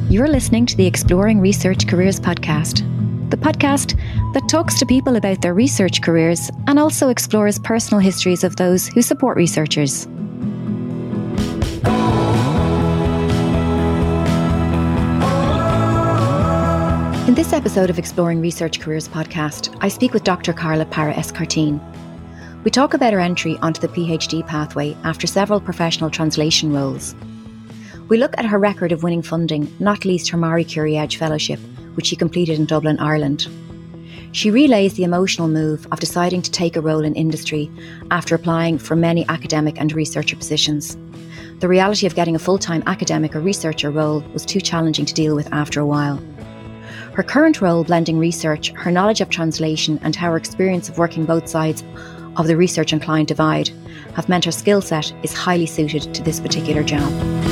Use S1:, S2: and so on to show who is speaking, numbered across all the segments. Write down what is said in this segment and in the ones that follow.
S1: You're listening to the Exploring Research Careers podcast, the podcast that talks to people about their research careers and also explores personal histories of those who support researchers. In this episode of Exploring Research Careers podcast, I speak with Dr. Carla Parra-Escartin. We talk about her entry onto the PhD pathway after several professional translation roles. We look at her record of winning funding, not least her Marie Curie Edge Fellowship, which she completed in Dublin, Ireland. She relays the emotional move of deciding to take a role in industry after applying for many academic and researcher positions. The reality of getting a full-time academic or researcher role was too challenging to deal with after a while. Her current role blending research, her knowledge of translation and how her experience of working both sides of the research and client divide have meant her skill set is highly suited to this particular job.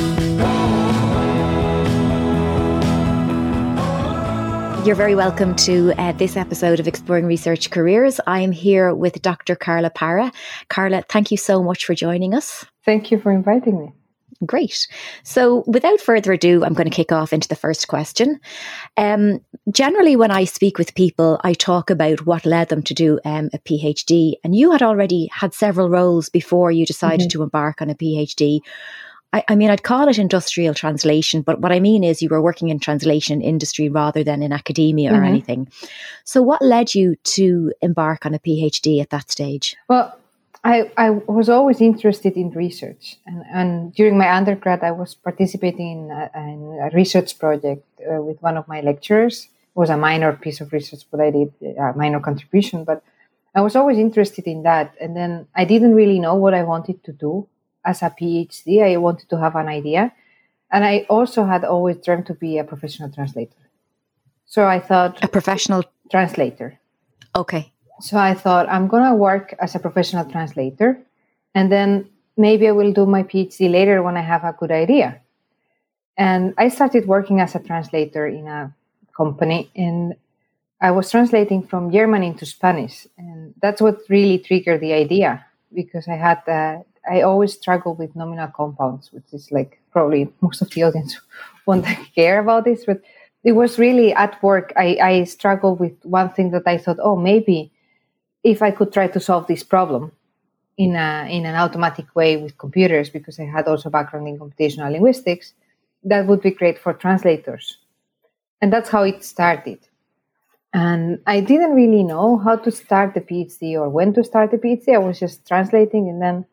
S1: You're very welcome to this episode of Exploring Research Careers. I am here with Dr. Carla Parra. Carla, thank you so much for joining us.
S2: Thank you for inviting me.
S1: Great. So without further ado, I'm going to kick off into the first question. Generally, when I speak with people, I talk about what led them to do a PhD. And you had already had several roles before you decided to embark on a PhD. I mean, I'd call it industrial translation, but what I mean is you were working in translation industry rather than in academia or anything. So what led you to embark on a PhD at that stage?
S2: Well, I was always interested in research. And during my undergrad, I was participating in a research project with one of my lecturers. It was a minor piece of research, but I did a minor contribution. But I was always interested in that. And then I didn't really know what I wanted to do. As a PhD, I wanted to have an idea. And I also had always dreamt to be a professional translator. So I thought...
S1: A professional...
S2: translator.
S1: Okay.
S2: So I thought, I'm going to work as a professional translator. And then maybe I will do my PhD later when I have a good idea. And I started working as a translator in a company. And I was translating from German into Spanish. And that's what really triggered the idea. Because I always struggle with nominal compounds, which is like probably most of the audience won't care about this, but it was really at work. I struggled with one thing that I thought, maybe if I could try to solve this problem in an automatic way with computers, because I had also background in computational linguistics, that would be great for translators. And that's how it started. And I didn't really know how to start the PhD or when to start the PhD. I was just translating, and then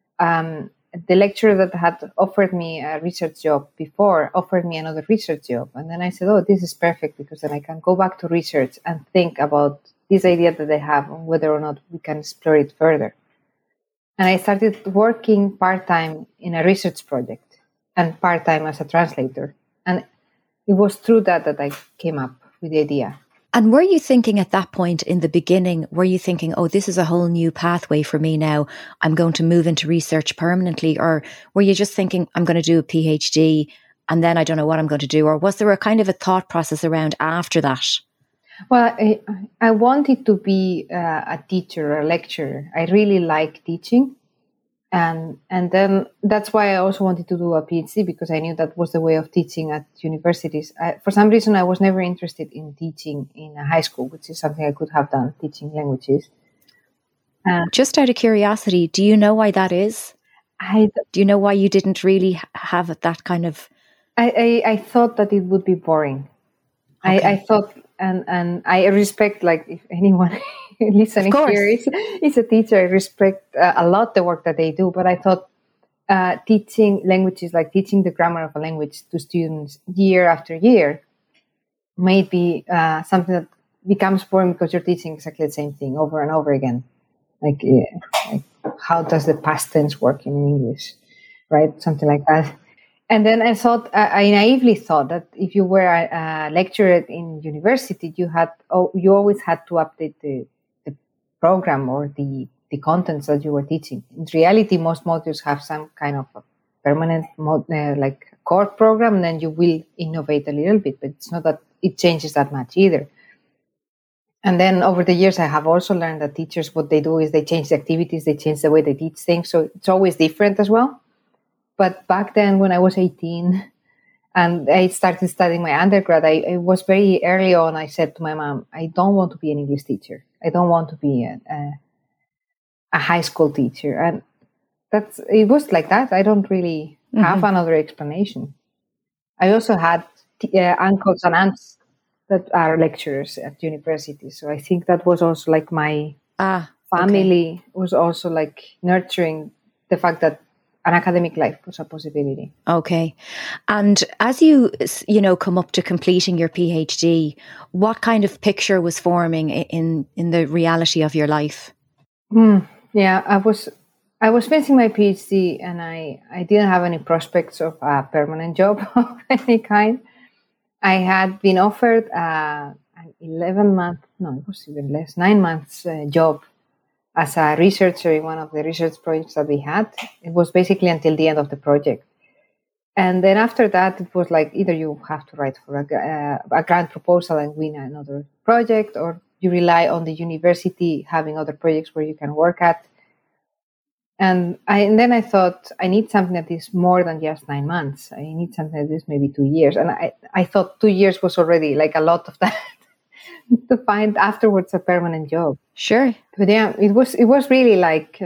S2: the lecturer that had offered me a research job before offered me another research job. And then I said, this is perfect, because then I can go back to research and think about this idea that I have and whether or not we can explore it further. And I started working part-time in a research project and part-time as a translator. And it was through that I came up with the idea.
S1: And were you thinking at that point in the beginning, this is a whole new pathway for me now, I'm going to move into research permanently? Or were you just thinking, I'm going to do a PhD and then I don't know what I'm going to do? Or was there a kind of a thought process around after that?
S2: Well, I wanted to be a teacher or a lecturer. I really like teaching. And then that's why I also wanted to do a PhD, because I knew that was the way of teaching at universities. For some reason, I was never interested in teaching in a high school, which is something I could have done, teaching languages.
S1: Just out of curiosity, do you know why that is? Do you know why you didn't really have that kind of...
S2: I thought that it would be boring. Okay. I thought, and I respect, like, if anyone... listening here is a teacher. I respect a lot the work that they do, but I thought teaching languages, like teaching the grammar of a language to students year after year, may be something that becomes boring because you're teaching exactly the same thing over and over again. Like how does the past tense work in English, right? Something like that. And then I naively thought that if you were a lecturer in university, you always had to update the program or the contents that you were teaching. In reality, most modules have some kind of a permanent like core program, and then you will innovate a little bit, but it's not that it changes that much either. And then over the years, I have also learned that teachers, what they do is they change the activities, they change the way they teach things. So it's always different as well. But back then, when I was 18, and I started studying my undergrad, I was very early on, I said to my mom, I don't want to be an English teacher. I don't want to be a high school teacher. And it was like that. I don't really have another explanation. I also had uncles and aunts that are lecturers at university. So I think that was also like my family was also like nurturing the fact that an academic life was a possibility.
S1: Okay. And as you come up to completing your PhD, what kind of picture was forming in the reality of your life?
S2: Yeah, I was finishing my PhD and I didn't have any prospects of a permanent job of any kind. I had been offered an 9 months job as a researcher in one of the research projects that we had. It was basically until the end of the project. And then after that, it was like either you have to write for a grant proposal and win another project, or you rely on the university having other projects where you can work at. And then I thought, I need something that is more than just 9 months. I need something that is maybe 2 years. And I thought 2 years was already like a lot of that to find afterwards a permanent job.
S1: Sure.
S2: But yeah, it was really like,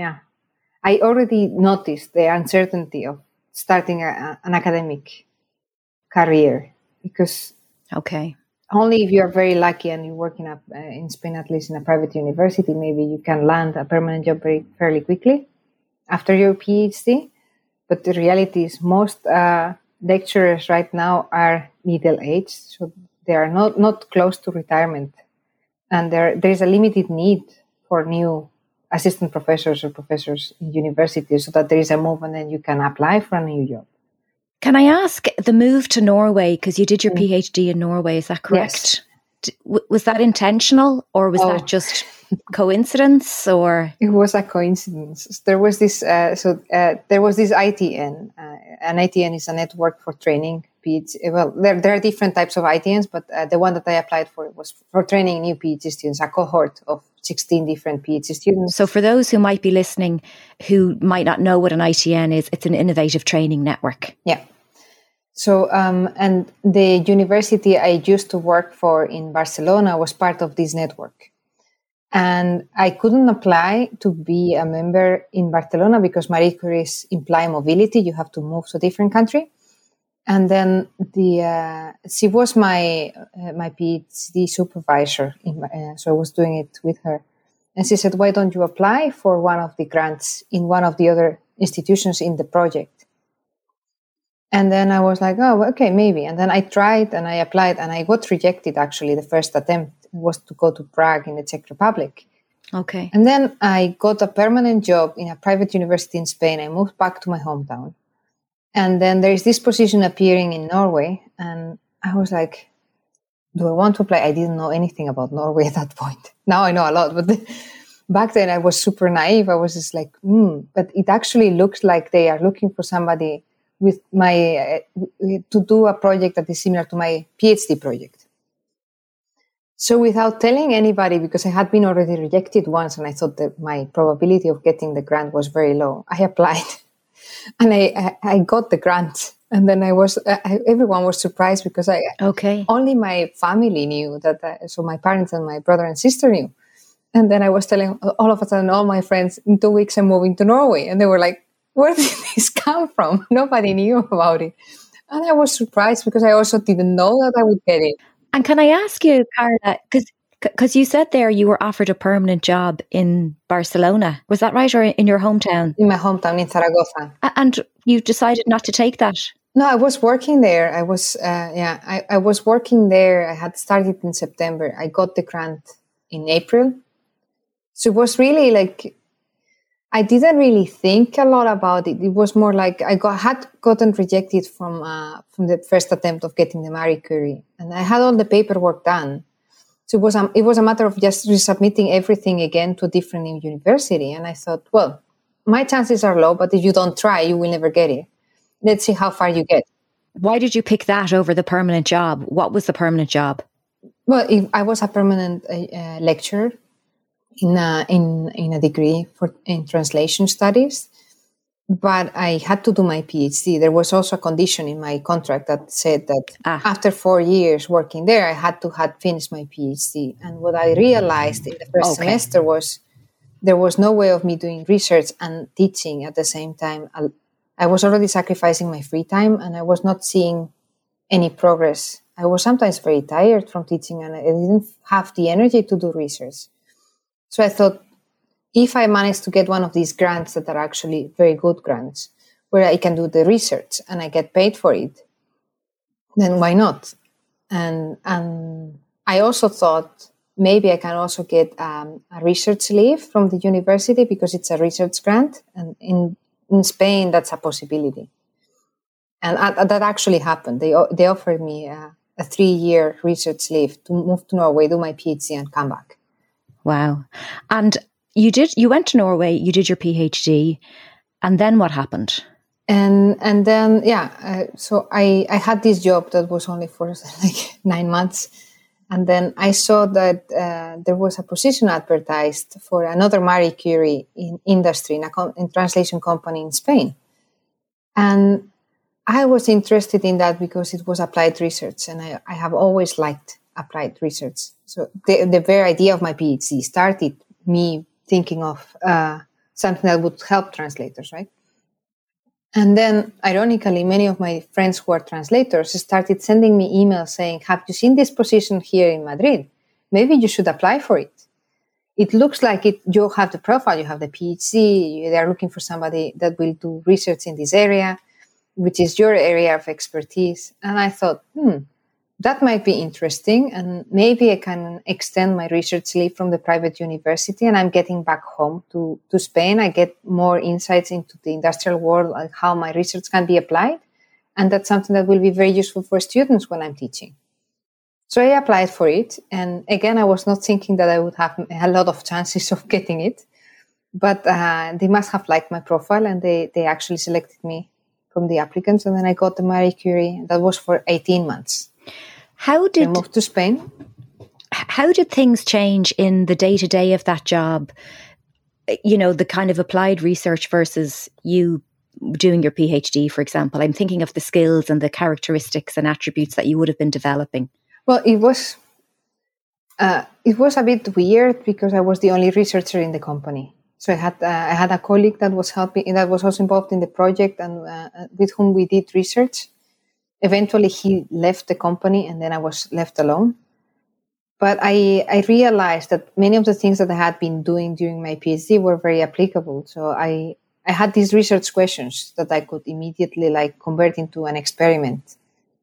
S2: I already noticed the uncertainty of starting an academic career, because only if you are very lucky and you work in Spain, at least in a private university, maybe you can land a permanent job fairly quickly after your PhD. But the reality is most lecturers right now are middle-aged, so they are not close to retirement. And there is a limited need for new assistant professors or professors in universities, so that there is a move and then you can apply for a new job.
S1: Can I ask, the move to Norway, because you did your PhD in Norway, is that correct? Yes. Was that intentional, or was that just coincidence? Or
S2: it was a coincidence. There was this. There was this ITN. An ITN is a network for training PhD. Well, there are different types of ITNs, but the one that I applied for was for training new PhD students. A cohort of 16 different PhD students.
S1: So for those who might be listening who might not know what an ITN is, it's an innovative training network.
S2: Yeah. So, and the university I used to work for in Barcelona was part of this network. And I couldn't apply to be a member in Barcelona because Marie Curie's imply mobility. You have to move to a different country. And then she was my PhD supervisor. So I was doing it with her. And she said, why don't you apply for one of the grants in one of the other institutions in the project? And then I was like, oh, okay, maybe. And then I tried and I applied and I got rejected, actually. The first attempt was to go to Prague in the Czech Republic.
S1: Okay.
S2: And then I got a permanent job in a private university in Spain. I moved back to my hometown. And then there is this position appearing in Norway. And I was like, do I want to apply? I didn't know anything about Norway at that point. Now I know a lot. But back then I was super naive. I was just like, but it actually looks like they are looking for somebody with to do a project that is similar to my PhD project. So without telling anybody, because I had been already rejected once and I thought that my probability of getting the grant was very low, I applied and I got the grant. And then everyone was surprised because only my family knew that, so my parents and my brother and sister knew. And then I was telling all of a sudden all my friends, in 2 weeks I'm moving to Norway. And they were like, where did this come from? Nobody knew about it. And I was surprised because I also didn't know that I would get it.
S1: And can I ask you, Carla, because you said there you were offered a permanent job in Barcelona. Was that right? Or in your hometown?
S2: In my hometown, in Zaragoza.
S1: And you decided not to take that?
S2: No, I was working there. I was working there. I had started in September. I got the grant in April. So it was really like, I didn't really think a lot about it. It was more like I had gotten rejected from the first attempt of getting the Marie Curie, and I had all the paperwork done. So it was a matter of just resubmitting everything again to a different new university. And I thought, well, my chances are low, but if you don't try, you will never get it. Let's see how far you get.
S1: Why did you pick that over the permanent job? What was the permanent job?
S2: Well, I was a permanent lecturer in a degree in translation studies, but I had to do my PhD. There was also a condition in my contract that said that after 4 years working there, I had to have finished my PhD. And what I realized in the first semester was there was no way of me doing research and teaching at the same time. I was already sacrificing my free time, and I was not seeing any progress. I was sometimes very tired from teaching, and I didn't have the energy to do research. So I thought, if I manage to get one of these grants that are actually very good grants, where I can do the research and I get paid for it, then why not? And I also thought maybe I can also get a research leave from the university because it's a research grant. And in Spain, that's a possibility. And that actually happened. They offered me a 3-year research leave to move to Norway, do my PhD, and come back.
S1: Wow. And you went to Norway, you did your PhD, and then what happened?
S2: And then, so I had this job that was only for like 9 months. And then I saw that there was a position advertised for another Marie Curie in industry, in translation company in Spain. And I was interested in that because it was applied research, and I have always liked applied research. So the very idea of my PhD started me thinking of something that would help translators, right? And then, ironically, many of my friends who are translators started sending me emails saying, have you seen this position here in Madrid? Maybe you should apply for it. It looks like you have the profile, you have the PhD, they are looking for somebody that will do research in this area, which is your area of expertise. And I thought, that might be interesting, and maybe I can extend my research leave from the private university, and I'm getting back home to Spain. I get more insights into the industrial world and how my research can be applied, and that's something that will be very useful for students when I'm teaching. So I applied for it, and again, I was not thinking that I would have a lot of chances of getting it, but they must have liked my profile, and they actually selected me from the applicants, and then I got the Marie Curie. That was for 18 months. I moved to Spain.
S1: How did things change in the day-to-day of that job? You know, the kind of applied research versus you doing your PhD, for example. I'm thinking of the skills and the characteristics and attributes that you would have been developing.
S2: Well, it was a bit weird because I was the only researcher in the company. So I had a colleague that was helping, that was also involved in the project, and with whom we did research. Eventually, he left the company, and then I was left alone. But I realized that many of the things that I had been doing during my PhD were very applicable. So I had these research questions that I could immediately convert into an experiment.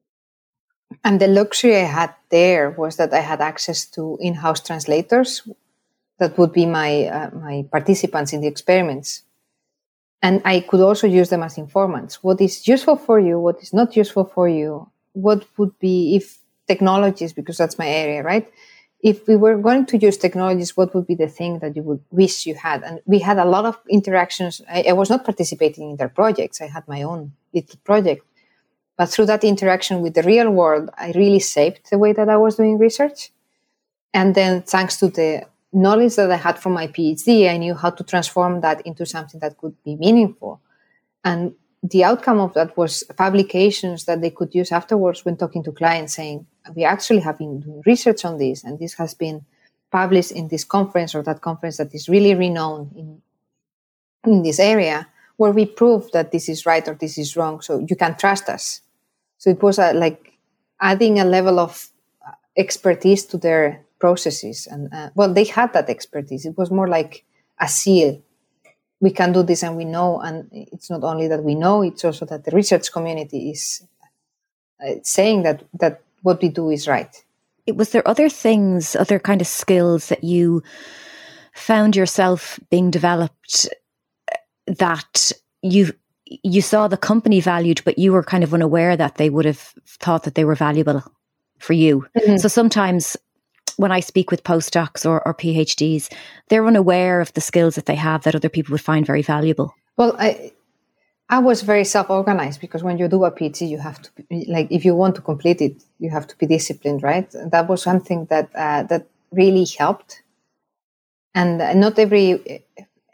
S2: And the luxury I had there was that I had access to in-house translators that would be my participants in the experiments. And I could also use them as informants. What is useful for you? What is not useful for you? What would be if technologies, because that's my area, right? If we were going to use technologies, what would be the thing that you would wish you had? And we had a lot of interactions. I was not participating in their projects. I had my own little project. But through that interaction with the real world, I really shaped the way that I was doing research. And then thanks to the knowledge that I had from my PhD, I knew how to transform that into something that could be meaningful. And the outcome of that was publications that they could use afterwards when talking to clients, saying, we actually have been doing research on this, and this has been published in this conference or that conference that is really renowned in this area, where we prove that this is right or this is wrong, so you can trust us. So it was adding a level of expertise to their processes. And they had that expertise. It was more like a seal. We can do this, and we know. And it's not only that we know, it's also that the research community is saying that what we do is right.
S1: Was there other things, other kind of skills that you found yourself being developed that you saw the company valued, but you were kind of unaware that they would have thought that they were valuable for you? Mm-hmm. So sometimes when I speak with postdocs or PhDs, they're unaware of the skills that they have that other people would find very valuable.
S2: Well, I was very self-organized, because when you do a PhD, you have to be, if you want to complete it, you have to be disciplined, right? And that was something that really helped. And not every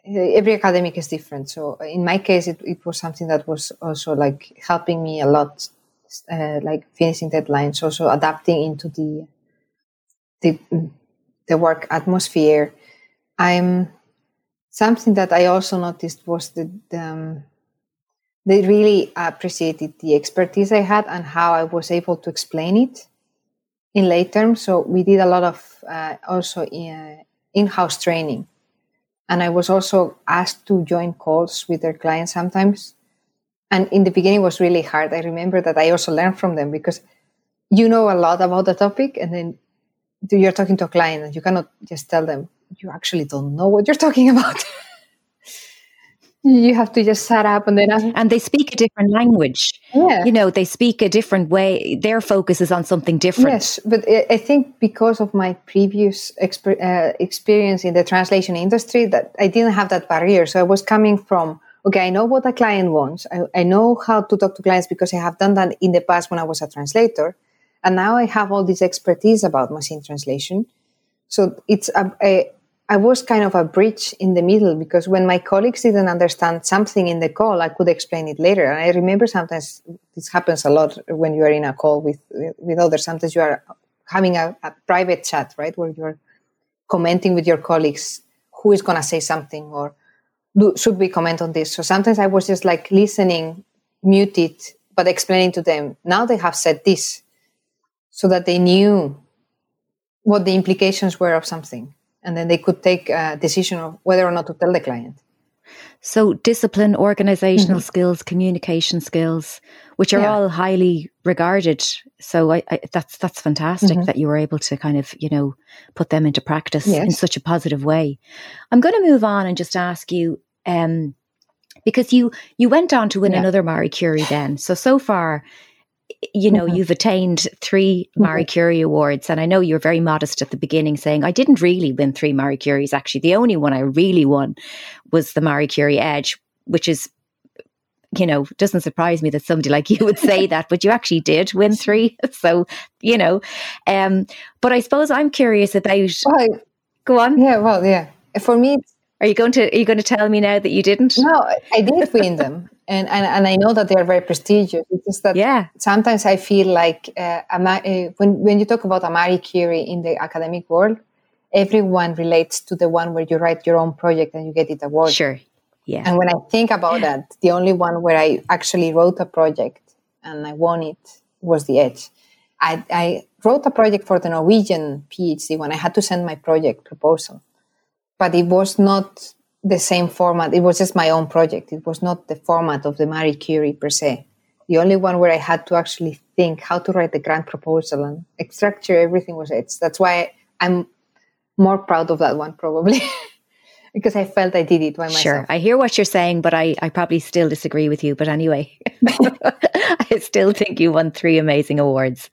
S2: every academic is different. So in my case, it was something that was also like helping me a lot, like finishing deadlines, also adapting into the work atmosphere. Something that I also noticed was they really appreciated the expertise I had and how I was able to explain it in lay terms. So we did a lot of also in-house training. And I was also asked to join calls with their clients sometimes. And in the beginning, it was really hard. I remember that I also learned from them because you know a lot about the topic, and then you're talking to a client and you cannot just tell them, you actually don't know what you're talking about. You have to just set up and then...
S1: And they speak a different language.
S2: Yeah.
S1: You know, they speak a different way. Their focus is on something different.
S2: Yes, but I think because of my previous experience in the translation industry, that I didn't have that barrier. So I was coming from, okay, I know what a client wants. I know how to talk to clients because I have done that in the past when I was a translator. And now I have all this expertise about machine translation. So I was kind of a bridge in the middle, because when my colleagues didn't understand something in the call, I could explain it later. And I remember sometimes this happens a lot when you are in a call with others. Sometimes you are having a private chat, right, where you're commenting with your colleagues who is going to say something or should we comment on this. So sometimes I was just like listening, muted, but explaining to them, now they have said this, so that they knew what the implications were of something. And then they could take a decision of whether or not to tell the client.
S1: So discipline, organizational skills, communication skills, which are all highly regarded. So that's fantastic that you were able to kind of, put them into practice in such a positive way. I'm going to move on and just ask you, because you went on to win another Marie Curie then. So far, you've attained 3 Marie Curie awards. And I know you were very modest at the beginning, saying, I didn't really win 3 Marie Curies. Actually, the only one I really won was the Marie Curie Edge, which is, doesn't surprise me that somebody like you would say that, but you actually did win 3. So, but I suppose I'm curious about, go on.
S2: Yeah, well, yeah. For me,
S1: Are you going to tell me now that you didn't?
S2: No, I did win them. And I know that they are very prestigious. It's just that sometimes I feel like when you talk about a Marie Curie in the academic world, everyone relates to the one where you write your own project and you get it awarded.
S1: Sure, yeah.
S2: And when I think about that, the only one where I actually wrote a project and I won it was the Edge. I wrote a project for the Norwegian PhD when I had to send my project proposal. But it was not the same format. It was just my own project. It was not the format of the Marie Curie per se. The only one where I had to actually think how to write the grant proposal and structure everything was it. That's why I'm more proud of that one, probably, because I felt I did it by myself.
S1: Sure, I hear what you're saying, but I probably still disagree with you. But anyway, I still think you won 3 amazing awards.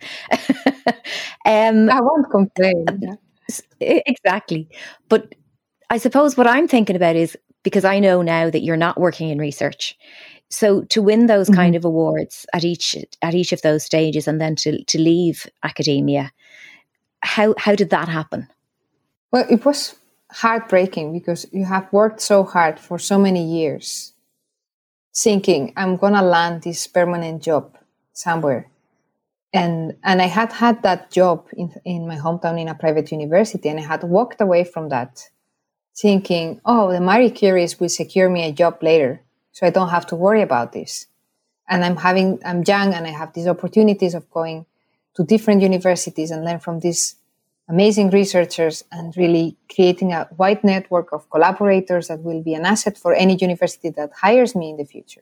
S2: I won't complain.
S1: Exactly. But I suppose what I'm thinking about is, because I know now that you're not working in research, so to win those kind of awards at each of those stages and then to leave academia, how did that happen?
S2: Well, it was heartbreaking because you have worked so hard for so many years thinking, I'm going to land this permanent job somewhere. And I had that job in my hometown in a private university, and I had walked away from that thinking, oh, the Marie Curies will secure me a job later, so I don't have to worry about this. And I'm young and I have these opportunities of going to different universities and learn from these amazing researchers and really creating a wide network of collaborators that will be an asset for any university that hires me in the future.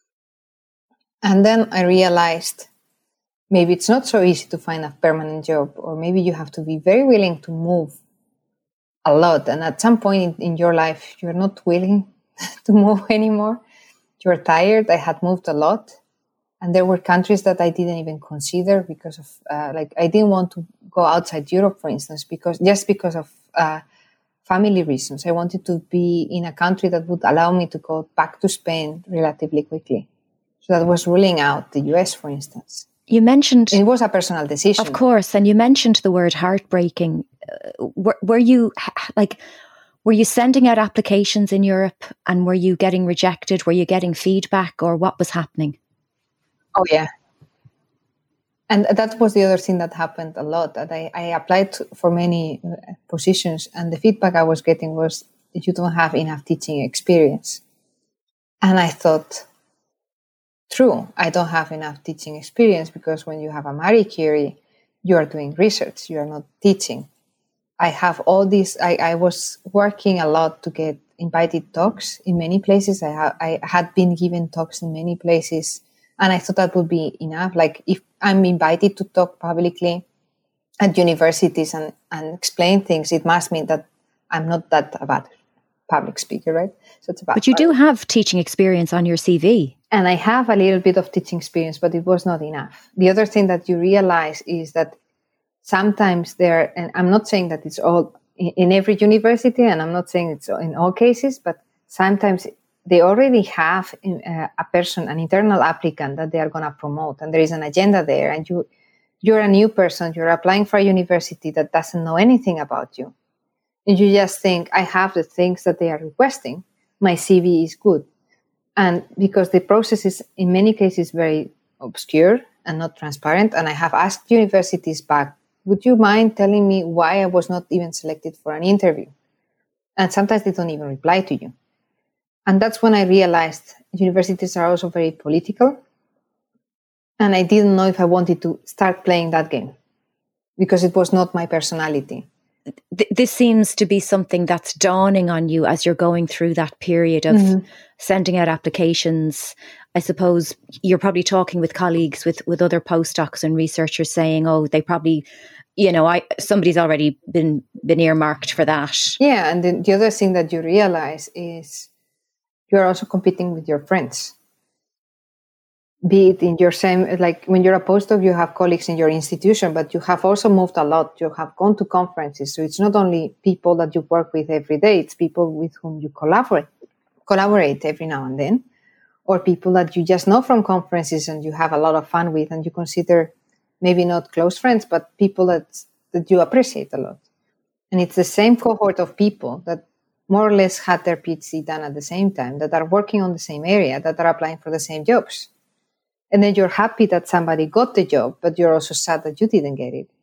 S2: And then I realized maybe it's not so easy to find a permanent job, or maybe you have to be very willing to move a lot. And at some point in your life, you're not willing to move anymore. You're tired. I had moved a lot. And there were countries that I didn't even consider because of, I didn't want to go outside Europe, for instance, because of family reasons. I wanted to be in a country that would allow me to go back to Spain relatively quickly. So that was ruling out the US, for instance.
S1: You mentioned...
S2: It was a personal decision.
S1: Of course. And you mentioned the word heartbreaking. Were you Were you sending out applications in Europe, and were you getting rejected? Were you getting feedback, or what was happening?
S2: Oh, yeah. And that was the other thing that happened a lot, that I applied for many positions, and the feedback I was getting was, you don't have enough teaching experience. And I thought, true, I don't have enough teaching experience, because when you have a Marie Curie, you are doing research, you are not teaching. I have all these, I was working a lot to get invited talks in many places. I had been given talks in many places, and I thought that would be enough. Like, if I'm invited to talk publicly at universities and explain things, it must mean that I'm not that a bad public speaker, right? So it's about.
S1: But you do have teaching experience on your CV.
S2: And I have a little bit of teaching experience, but it was not enough. The other thing that you realize is that sometimes and I'm not saying that it's all in every university, and I'm not saying it's in all cases, but sometimes they already have a person, an internal applicant that they are going to promote, and there is an agenda there, and you're a new person, you're applying for a university that doesn't know anything about you. And you just think, I have the things that they are requesting, my CV is good. And because the process is in many cases very obscure and not transparent, and I have asked universities back, would you mind telling me why I was not even selected for an interview? And sometimes they don't even reply to you. And that's when I realized universities are also very political. And I didn't know if I wanted to start playing that game, because it was not my personality.
S1: This seems to be something that's dawning on you as you're going through that period of sending out applications. I suppose you're probably talking with colleagues, with other postdocs and researchers, saying, oh, they probably, somebody's already been earmarked for that.
S2: Yeah, and the other thing that you realize is you're also competing with your friends. Be it in your same, like when you're a postdoc, you have colleagues in your institution, but you have also moved a lot. You have gone to conferences. So it's not only people that you work with every day, it's people with whom you collaborate every now and then, or people that you just know from conferences and you have a lot of fun with, and you consider maybe not close friends, but people that you appreciate a lot. And it's the same cohort of people that more or less had their PhD done at the same time, that are working on the same area, that are applying for the same jobs. And then you're happy that somebody got the job, but you're also sad that you didn't get it.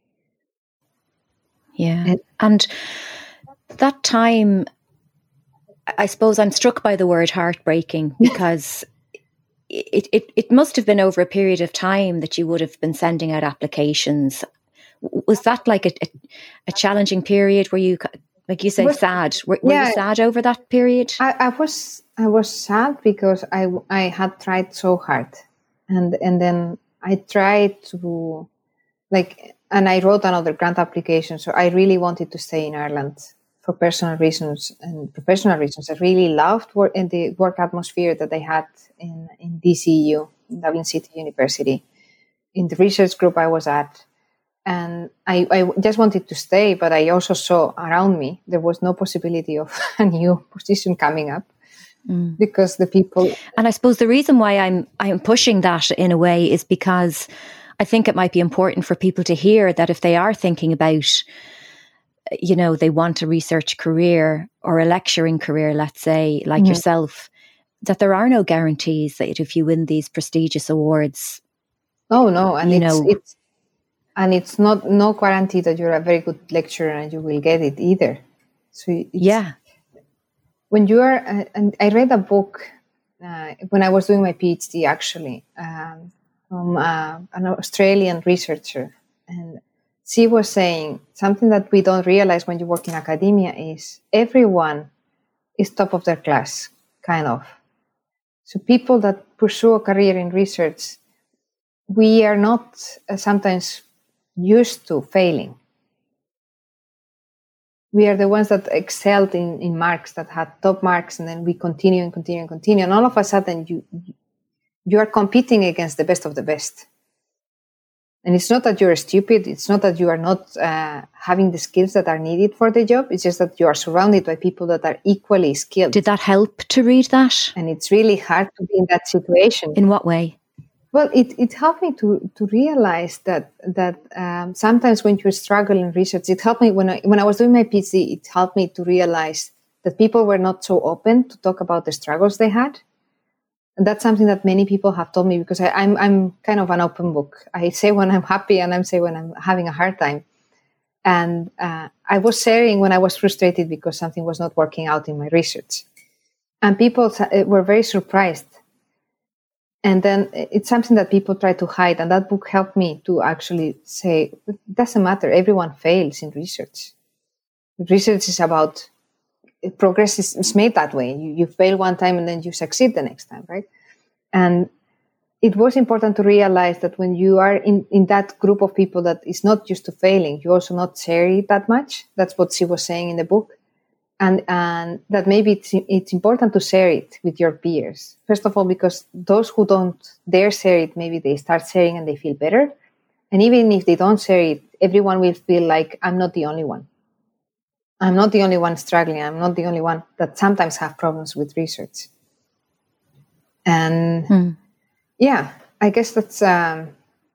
S1: Yeah. And that time, I suppose I'm struck by the word heartbreaking, because it must have been over a period of time that you would have been sending out applications. Was that like a challenging period? Were you, like you say, sad? Were you sad over that period?
S2: I was sad because I had tried so hard. And then I tried to, and I wrote another grant application. So I really wanted to stay in Ireland for personal reasons and professional reasons. I really loved the work atmosphere that I had in DCU, in Dublin City University, in the research group I was at. And I just wanted to stay, but I also saw around me there was no possibility of a new position coming up. Because the people,
S1: and I suppose the reason why I'm pushing that in a way is because I think it might be important for people to hear that if they are thinking about, they want a research career or a lecturing career, let's say, like yourself, that there are no guarantees that if you win these prestigious awards.
S2: Oh no, and it's not no guarantee that you're a very good lecturer and you will get it either. So when you are, and I read a book when I was doing my PhD, actually, from an Australian researcher. And she was saying something that we don't realize when you work in academia is everyone is top of their class, kind of. So people that pursue a career in research, we are not sometimes used to failing. We are the ones that excelled in marks, that had top marks, and then we continue. And all of a sudden, you are competing against the best of the best. And it's not that you're stupid. It's not that you are not having the skills that are needed for the job. It's just that you are surrounded by people that are equally skilled.
S1: Did that help to read that?
S2: And it's really hard to be in that situation.
S1: In what way?
S2: Well, it helped me to realize that sometimes when you struggle in research, it helped me when I was doing my PhD. It helped me to realize that people were not so open to talk about the struggles they had. And that's something that many people have told me, because I'm kind of an open book. I say when I'm happy and I say when I'm having a hard time. And I was sharing when I was frustrated because something was not working out in my research. And people were very surprised. And then it's something that people try to hide. And that book helped me to actually say, it doesn't matter. Everyone fails in research. Research is about progress is made that way. You fail one time and then you succeed the next time, right? And it was important to realize that when you are in that group of people that is not used to failing, you also not share it that much. That's what she was saying in the book. And that maybe it's important to share it with your peers. First of all, because those who don't dare share it, maybe they start sharing and they feel better. And even if they don't share it, everyone will feel like, I'm not the only one. I'm not the only one struggling. I'm not the only one that sometimes have problems with research. And yeah, I guess that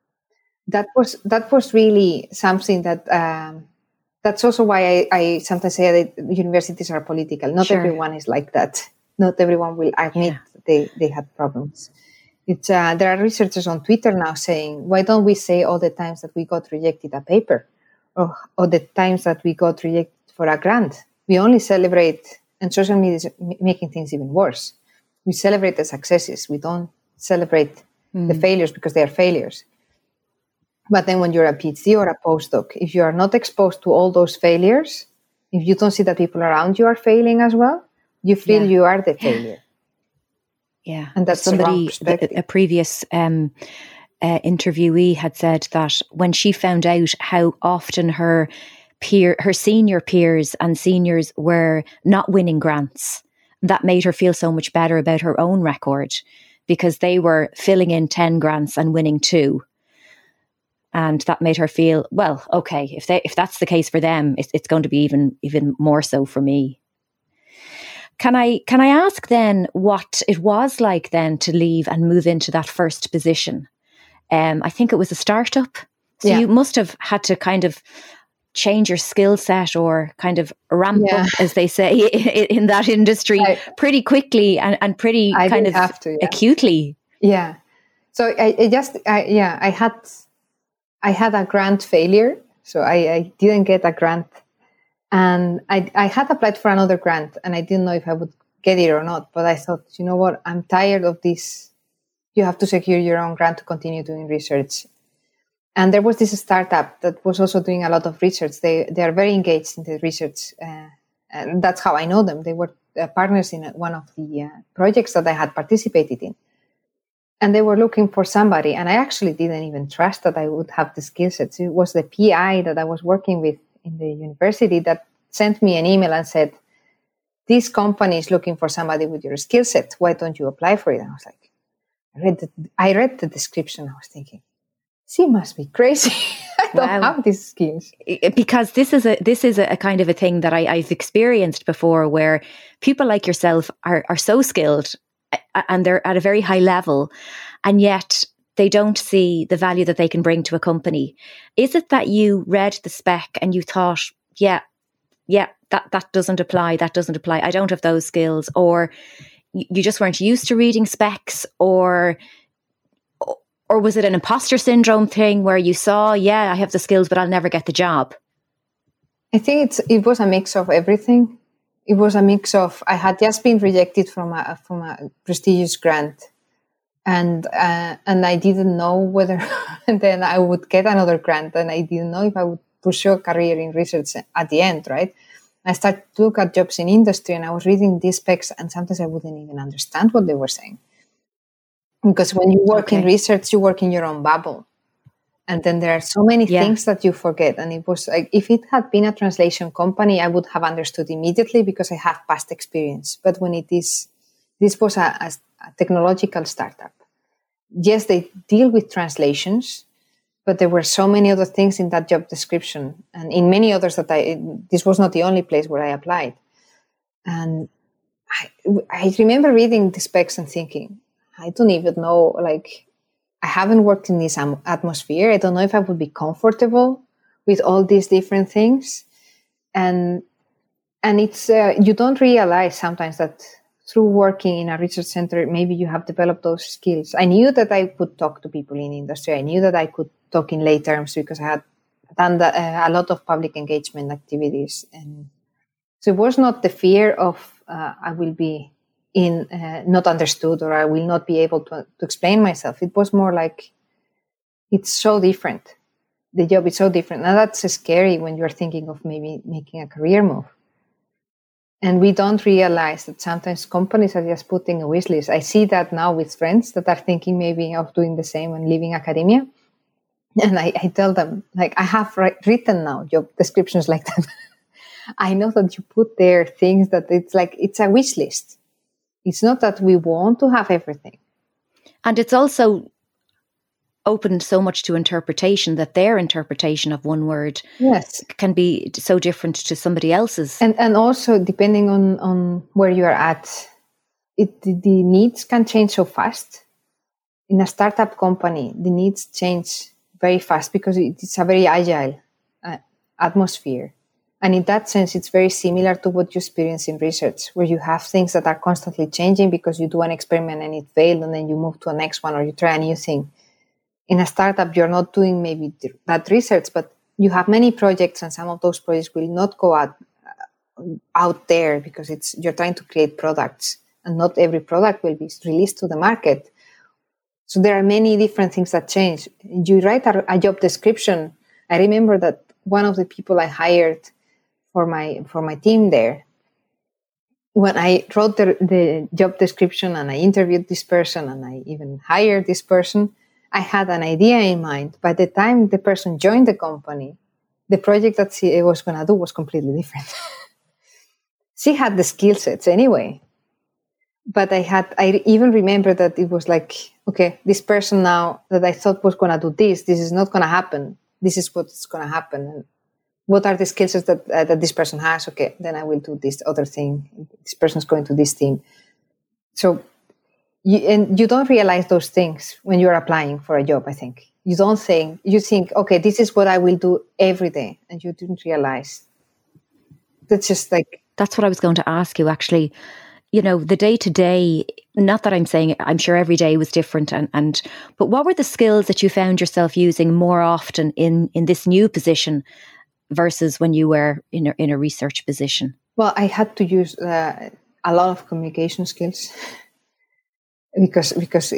S2: was really something that that's also why I sometimes say that universities are political. Not everyone is like that. Not everyone will admit they had problems. There are researchers on Twitter now saying, why don't we say all the times that we got rejected a paper or the times that we got rejected for a grant? We only celebrate, and social media is making things even worse. We celebrate the successes. We don't celebrate the failures because they are failures. But then when you're a PhD or a postdoc, if you are not exposed to all those failures, if you don't see that people around you are failing as well, you feel you are the failure.
S1: Yeah.
S2: And that's
S1: somebody, a previous interviewee had said that when she found out how often her senior peers and seniors were not winning grants, that made her feel so much better about her own record, because they were filling in 10 grants and winning 2. And that made her feel, well, okay, if that's the case for them, it's going to be even more so for me. Can I ask then what it was like then to leave and move into that first position? I think it was a startup. So you must have had to kind of change your skill set or kind of ramp up, as they say, in that industry pretty quickly and pretty acutely.
S2: Yeah. So I had a grant failure. So I didn't get a grant. And I had applied for another grant and I didn't know if I would get it or not. But I thought, you know what, I'm tired of this. You have to secure your own grant to continue doing research. And there was this startup that was also doing a lot of research. They are very engaged in the research. And that's how I know them. They were partners in one of the projects that I had participated in. And they were looking for somebody. And I actually didn't even trust that I would have the skill sets. It was the PI that I was working with in the university that sent me an email and said, this company is looking for somebody with your skill set. Why don't you apply for it? And I was like, I read the description. I was thinking, she must be crazy. I don't have these skills.
S1: Because this is a kind of a thing that I've experienced before, where people like yourself are so skilled and they're at a very high level, and yet they don't see the value that they can bring to a company. Is it that you read the spec and you thought, that doesn't apply, I don't have those skills, or you just weren't used to reading specs, or was it an imposter syndrome thing where you saw, I have the skills, but I'll never get the job?
S2: I think it was a mix of everything. It was a mix of, I had just been rejected from a prestigious grant, and I didn't know whether then I would get another grant, and I didn't know if I would pursue a career in research at the end, right? I started to look at jobs in industry, and I was reading these specs, and sometimes I wouldn't even understand what they were saying. Because when you work in research, you work in your own bubble. And then there are so many things that you forget. And it was like, if it had been a translation company, I would have understood immediately because I have past experience. But when this was a technological startup. Yes, they deal with translations, but there were so many other things in that job description. And in many others this was not the only place where I applied. And I remember reading the specs and thinking, I don't even know, I haven't worked in this atmosphere. I don't know if I would be comfortable with all these different things. And And it's you don't realize sometimes that through working in a research center, maybe you have developed those skills. I knew that I could talk to people in industry. I knew that I could talk in lay terms because I had done a lot of public engagement activities. And so it was not the fear of I will be not understood or I will not be able to explain myself. It was more like it's so different. The job is so different. Now that's scary when you're thinking of maybe making a career move. And we don't realize that sometimes companies are just putting a wish list. I see that now with friends that are thinking maybe of doing the same and leaving academia. And I tell them, like, I have written now job descriptions like that. I know that you put there things that it's like, it's a wish list. It's not that we want to have everything.
S1: And it's also open so much to interpretation that their interpretation of one word can be so different to somebody else's.
S2: And also depending on where you are at, the needs can change so fast. In a startup company, the needs change very fast because it's a very agile atmosphere. And in that sense, it's very similar to what you experience in research, where you have things that are constantly changing because you do an experiment and it failed, and then you move to a next one or you try a new thing. In a startup, you're not doing maybe that research, but you have many projects, and some of those projects will not go out there because you're trying to create products, and not every product will be released to the market. So there are many different things that change. You write a job description. I remember that one of the people I hired for my team there, when I wrote the job description and I interviewed this person and I even hired this person, I had an idea in mind. By the time the person joined the company, the project that she was going to do was completely different. She had the skill sets anyway. But I even remember that it was like, okay, this person now that I thought was going to do this is not going to happen. This is what's going to happen. And what are the skill sets that this person has? Okay, then I will do this other thing. This person's going to this team. So you don't realize those things when you're applying for a job, I think. You think, okay, this is what I will do every day. And you didn't realize. That's just like...
S1: That's what I was going to ask you, actually. You know, the day-to-day, not that I'm saying, I'm sure every day was different, but what were the skills that you found yourself using more often in this new position versus when you were in a research position?
S2: Well, I had to use a lot of communication skills. Because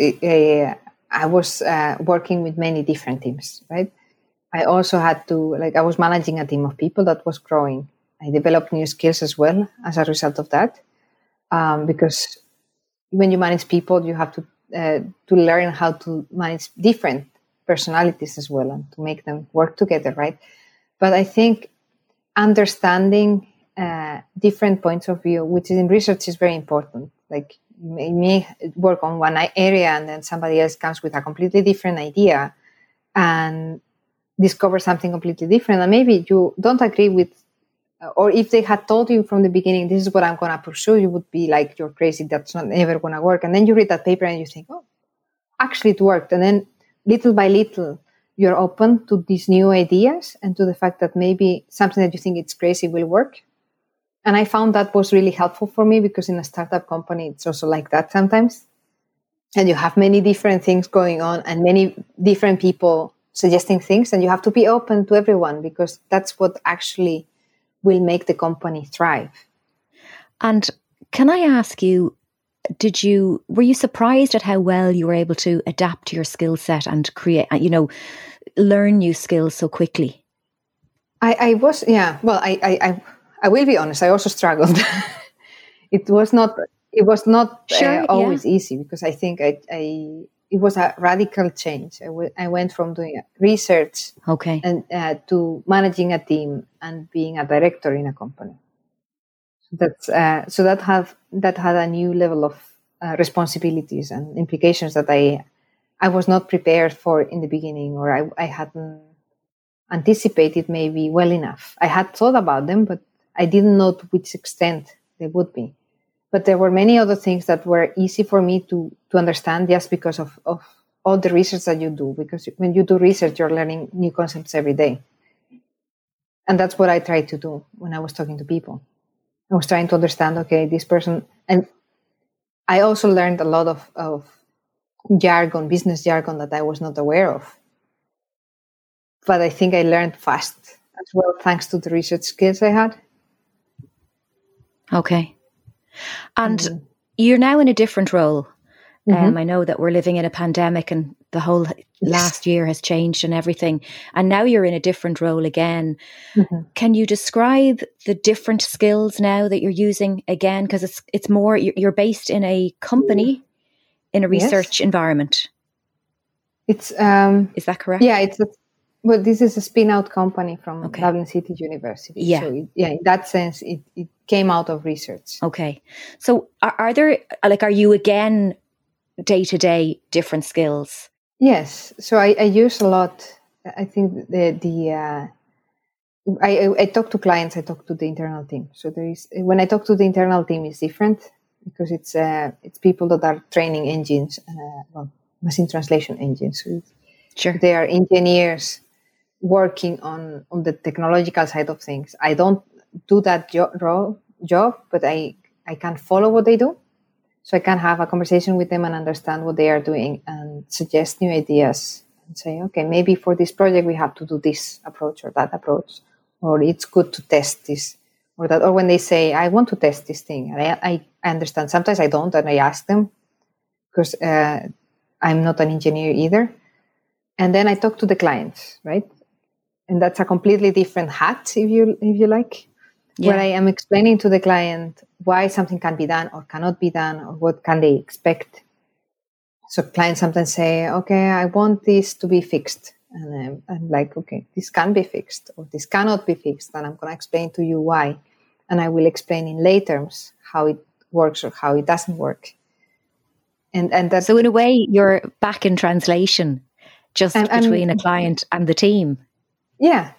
S2: I was working with many different teams, right? I also had to, I was managing a team of people that was growing. I developed new skills as well as a result of that. Because when you manage people, you have to learn how to manage different personalities as well and to make them work together, right? But I think understanding different points of view, which in research is very important. Like, you may work on one area and then somebody else comes with a completely different idea and discover something completely different. And maybe you don't agree with, or if they had told you from the beginning, this is what I'm going to pursue, you would be like, you're crazy, that's not ever going to work. And then you read that paper and you think, oh, actually it worked. And then little by little, you're open to these new ideas and to the fact that maybe something that you think it's crazy will work. And I found that was really helpful for me because in a startup company, it's also like that sometimes. And you have many different things going on and many different people suggesting things, and you have to be open to everyone because that's what actually will make the company thrive.
S1: And can I ask you, were you surprised at how well you were able to adapt your skill set and create, learn new skills so quickly?
S2: I was, yeah. Well, I will be honest, I also struggled. It was not always easy because I think it was a radical change. I went from doing research and to managing a team and being a director in a company. So that had a new level of responsibilities and implications that I was not prepared for in the beginning, or I hadn't anticipated maybe well enough. I had thought about them, but I didn't know to which extent they would be. But there were many other things that were easy for me to understand just because of all the research that you do. Because when you do research, you're learning new concepts every day. And that's what I tried to do when I was talking to people. I was trying to understand, okay, this person, and I also learned a lot of jargon, business jargon that I was not aware of. But I think I learned fast as well, thanks to the research skills I had.
S1: Okay. And you're now in a different role.
S2: Mm-hmm.
S1: I know that we're living in a pandemic and the whole last year has changed and everything. And now you're in a different role again. Mm-hmm. Can you describe the different skills now that you're using again? Because it's more, you're based in a company, in a research environment.
S2: It's
S1: is that correct?
S2: Yeah, well, this is a spin-out company from Dublin City University.
S1: Yeah.
S2: So in that sense, it came out of research.
S1: Okay. So are there, are you again day-to-day different skills?
S2: Yes. So I use a lot. I think I talk to clients. I talk to the internal team. So when I talk to the internal team, it's different because it's people that are training engines, machine translation engines. So
S1: sure.
S2: They are engineers working on the technological side of things. I don't do that job, but I can follow what they do. So I can have a conversation with them and understand what they are doing and suggest new ideas and say, okay, maybe for this project we have to do this approach or that approach, or it's good to test this or that. Or when they say, I want to test this thing, and I understand. Sometimes I don't, and I ask them because I'm not an engineer either. And then I talk to the clients, right? And that's a completely different hat, if you like, where I am explaining to the client why something can be done or cannot be done, or what can they expect. So clients sometimes say, okay, I want this to be fixed. And I'm like, okay, this can be fixed or this cannot be fixed. And I'm going to explain to you why. And I will explain in lay terms how it works or how it doesn't work. And that.
S1: So in a way, you're back in translation, just between a client and the team.
S2: Yeah.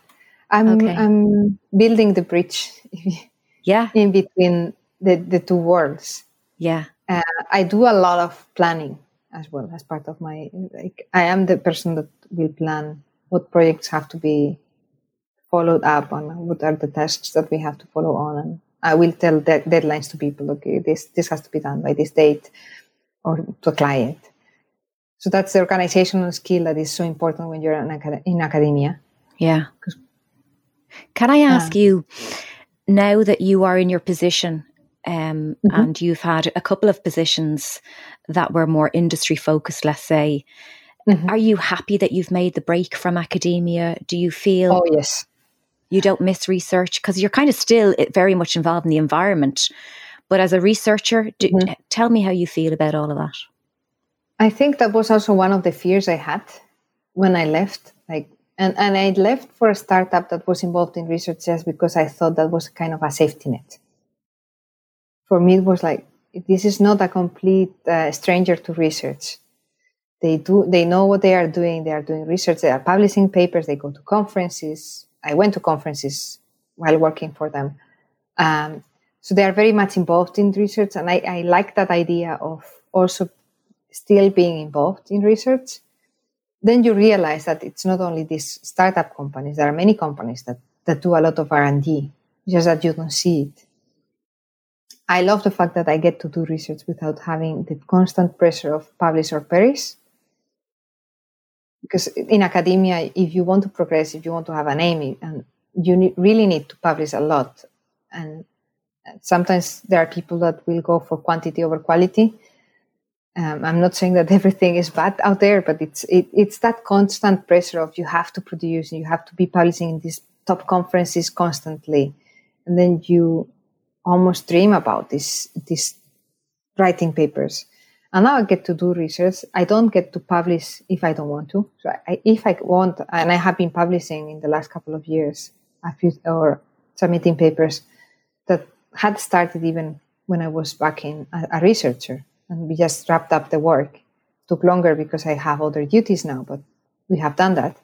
S2: I'm building the bridge in between the two worlds.
S1: Yeah.
S2: I do a lot of planning as well as part of my, I am the person that will plan what projects have to be followed up on, what are the tasks that we have to follow on. And I will tell deadlines to people, okay, this has to be done by this date, or to a client. So that's the organizational skill that is so important when you're in academia.
S1: Yeah. Can I ask you, now that you are in your position and you've had a couple of positions that were more industry focused, let's say, are you happy that you've made the break from academia? Do you feel you don't miss research? Because you're kind of still very much involved in the environment. But as a researcher, tell me how you feel about all of that.
S2: I think that was also one of the fears I had when I left. And I left for a startup that was involved in research just because I thought that was kind of a safety net. For me, it was like, this is not a complete stranger to research. They know what they are doing. They are doing research. They are publishing papers. They go to conferences. I went to conferences while working for them. So they are very much involved in research. And I like that idea of also still being involved in research. Then you realize that it's not only these startup companies. There are many companies that do a lot of R&D, just that you don't see it. I love the fact that I get to do research without having the constant pressure of publish or perish. Because in academia, if you want to progress, if you want to have a name, and you really need to publish a lot. And sometimes there are people that will go for quantity over quality. I'm not saying that everything is bad out there, but it's that constant pressure of you have to produce and you have to be publishing in these top conferences constantly. And then you almost dream about these writing papers. And now I get to do research. I don't get to publish if I don't want to. So if I want, and I have been publishing in the last couple of years, or submitting papers that had started even when I was back in a researcher. And we just wrapped up the work. It took longer because I have other duties now, but we have done that.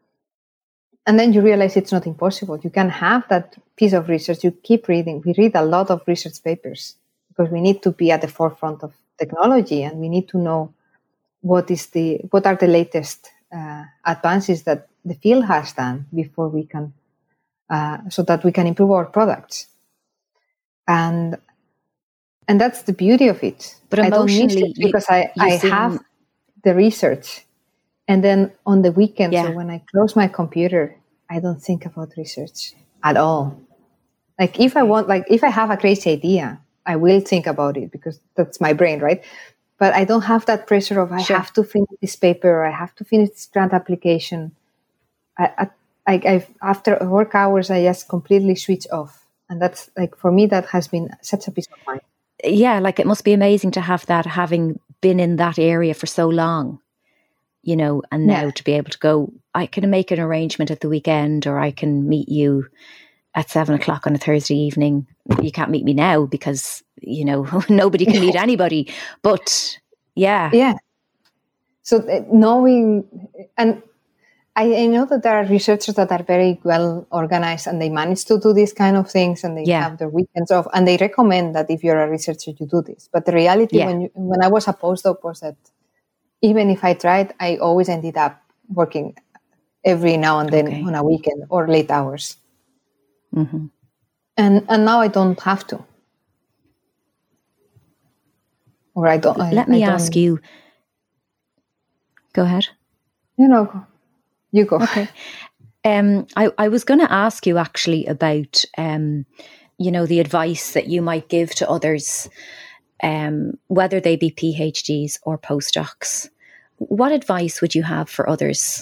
S2: And then you realize it's not impossible. You can have that piece of research. You keep reading. We read a lot of research papers because we need to be at the forefront of technology, and we need to know what are the latest advances that the field has done before we can, so that we can improve our products. And that's the beauty of it.
S1: But emotionally,
S2: I don't miss it because I have the research. And then on the weekends, or when I close my computer, I don't think about research at all. Like if I have a crazy idea, I will think about it because that's my brain, right? But I don't have that pressure of I have to finish this paper, or I have to finish this grant application. After work hours, I just completely switch off. And that's like, for me, that has been such a peace of mind.
S1: Yeah, like it must be amazing to have that, having been in that area for so long, you know, and now to be able to go, I can make an arrangement at the weekend, or I can meet you at 7:00 on a Thursday evening. You can't meet me now because, you know, nobody can meet anybody. But yeah.
S2: So knowing, and I know that there are researchers that are very well organized and they manage to do these kind of things, and they have their weekends off, and they recommend that if you're a researcher, you do this. But the reality when I was a postdoc was that even if I tried, I always ended up working every now and then on a weekend or late hours.
S1: Mm-hmm.
S2: And now I don't have to. Or I don't.
S1: Let me ask you. Go ahead.
S2: You go.
S1: Okay. I was going to ask you actually about, you know, the advice that you might give to others, whether they be PhDs or postdocs. What advice would you have for others?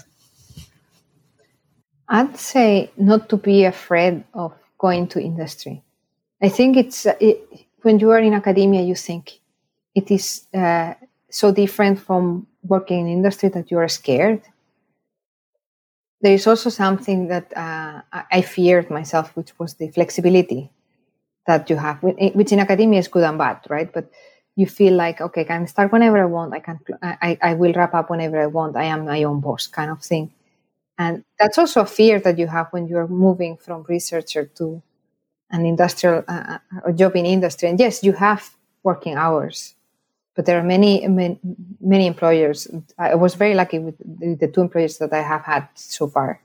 S2: I'd say not to be afraid of going to industry. I think when you are in academia, you think it is so different from working in industry that you are scared. There is also something that I feared myself, which was the flexibility that you have, which in academia is good and bad, right? But you feel like, okay, I can start whenever I want. I will wrap up whenever I want. I am my own boss, kind of thing. And that's also a fear that you have when you're moving from researcher to an industrial a job in industry. And yes, you have working hours, but there are many employers. I was very lucky with the 2 employers that I have had so far.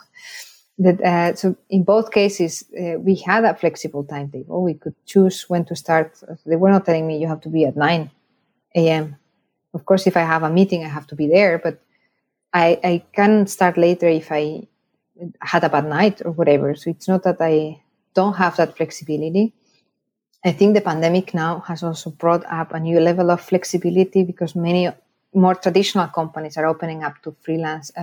S2: So in both cases, we had a flexible timetable. We could choose when to start. They were not telling me you have to be at 9 a.m. Of course, if I have a meeting, I have to be there, but I can start later if I had a bad night or whatever. So it's not that I don't have that flexibility. I think the pandemic now has also brought up a new level of flexibility because many more traditional companies are opening up to freelance,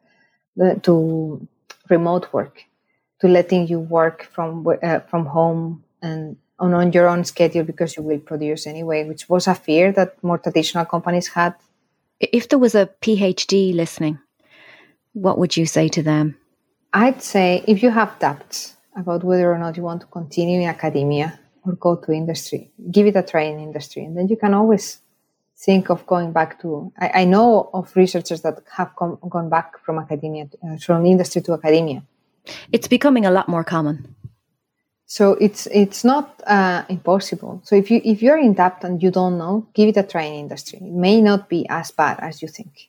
S2: to remote work, to letting you work from home and on your own schedule because you will produce anyway, which was a fear that more traditional companies had.
S1: If there was a PhD listening, what would you say to them?
S2: I'd say if you have doubts about whether or not you want to continue in academia or go to industry, give it a try in industry. And then you can always think of going back to... I know of researchers that have gone back from academia, from industry to academia.
S1: It's becoming a lot more common.
S2: So it's not impossible. So if you're in doubt and you don't know, give it a try in industry. It may not be as bad as you think.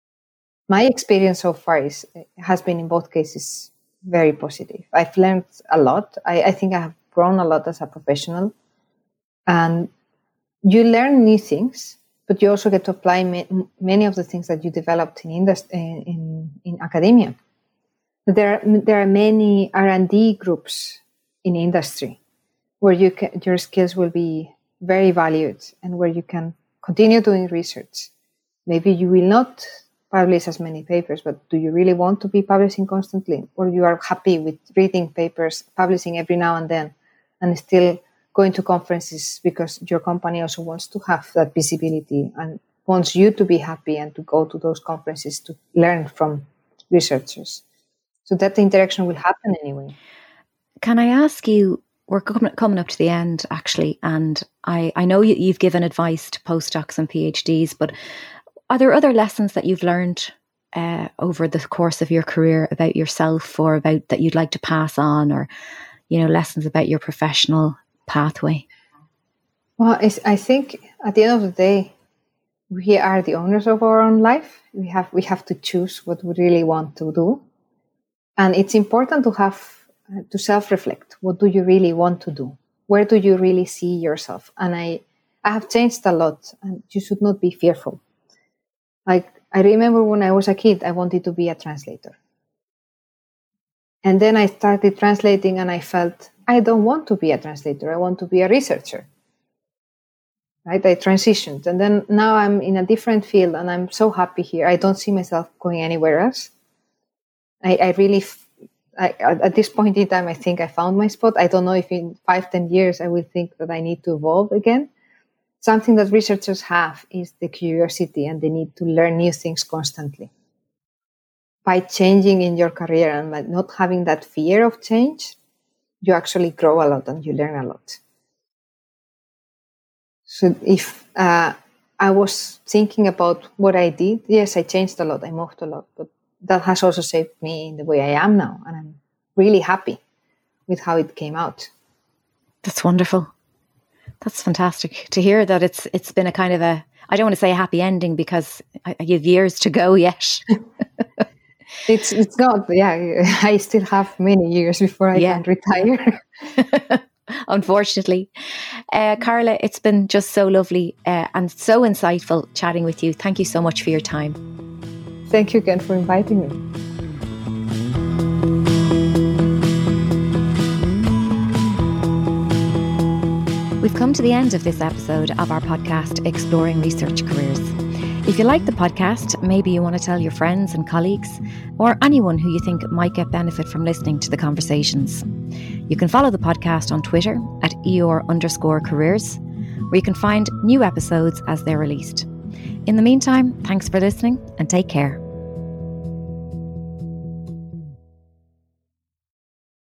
S2: My experience so far has been in both cases very positive. I've learned a lot. I think I have grown a lot as a professional, and you learn new things, but you also get to apply many of the things that you developed in academia. There are many R&D groups in industry where your skills will be very valued and where you can continue doing research. Maybe you will not publish as many papers, but do you really want to be publishing constantly? Or you are happy with reading papers, publishing every now and then, and still going to conferences because your company also wants to have that visibility and wants you to be happy and to go to those conferences to learn from researchers. So that interaction will happen anyway.
S1: Can I ask you, we're coming up to the end actually, and I know you've given advice to postdocs and PhDs, but are there other lessons that you've learned over the course of your career about yourself or about that you'd like to pass on, or, you know, lessons about your professional pathway?
S2: Well, I think at the end of the day, we are the owners of our own life. We have to choose what we really want to do. And it's important to self-reflect. What do you really want to do? Where do you really see yourself? And I have changed a lot, and you should not be fearful. Like, I remember when I was a kid, I wanted to be a translator. And then I started translating and I felt, I don't want to be a translator. I want to be a researcher. Right? I transitioned. And then now I'm in a different field and I'm so happy here. I don't see myself going anywhere else. At this point in time, I think I found my spot. I don't know if in 5-10 years I will think that I need to evolve again. Something that researchers have is the curiosity, and they need to learn new things constantly. By changing in your career and by not having that fear of change, you actually grow a lot and you learn a lot. So if I was thinking about what I did, yes, I changed a lot, I moved a lot, but that has also shaped me in the way I am now. And I'm really happy with how it came out.
S1: That's wonderful. That's fantastic to hear that it's been a kind of a, I don't want to say a happy ending because I have years to go yet.
S2: It's not, I still have many years before I can retire.
S1: Unfortunately. Carla, it's been just so lovely and so insightful chatting with you. Thank you so much for your time.
S2: Thank you again for inviting me.
S1: We've come to the end of this episode of our podcast, Exploring Research Careers. If you like the podcast, maybe you want to tell your friends and colleagues or anyone who you think might get benefit from listening to the conversations. You can follow the podcast on Twitter at @EOR_careers, where you can find new episodes as they're released. In the meantime, thanks for listening and take care.